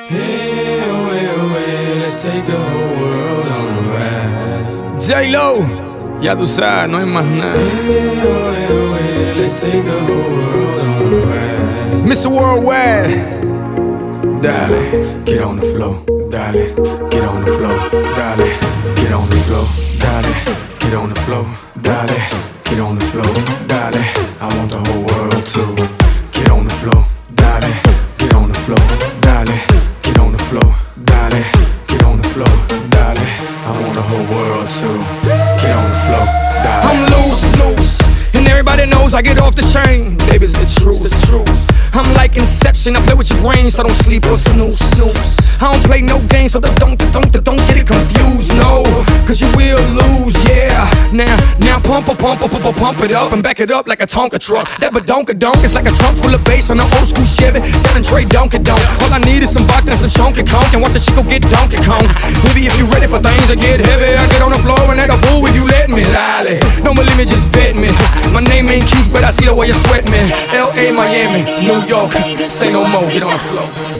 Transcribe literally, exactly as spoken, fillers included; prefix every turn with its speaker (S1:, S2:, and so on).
S1: Hey, away, away, let's take the whole world on a ride.
S2: J-Lo, ya tú sabes, no hay más nada.
S1: Hey, away, away, let's take the whole world on a ride.
S2: mister Worldwide,
S1: Dale, get on the floor, dale, get on the floor, dale, get on the floor, dale, get on the floor, dale, get on the floor, dale. I want the whole world to get on the floor, dale, get on the floor, dale, get on the floor, dale, get on the floor, dale. I want the whole world to get on the floor, dale.
S2: I'm loose, loose, and everybody knows I get off the chain. Baby's the truth, the truth. I'm like Inception, I play with your brain, so don't sleep or snooze, snooze. I don't play no games, so don't, don't, don't get it confused, no. Cause you will lose, yeah. Now, now pump, pump, pump, pump, pump, pump it up and back it up like a Tonka truck. That badonka-donk is like a trunk full of bass on an old school Chevy seven tray donkey-donk. All I need is some vodka and some chunky conk, and watch a chico get Donkey Kong. Baby, if you ready for things to get heavy, I get on the floor and act a fool if you let me. Lolly, don't believe me, just bet me. My name ain't Keith, but I see the way you sweat me. L A, Miami, New York, say no more, get on the floor.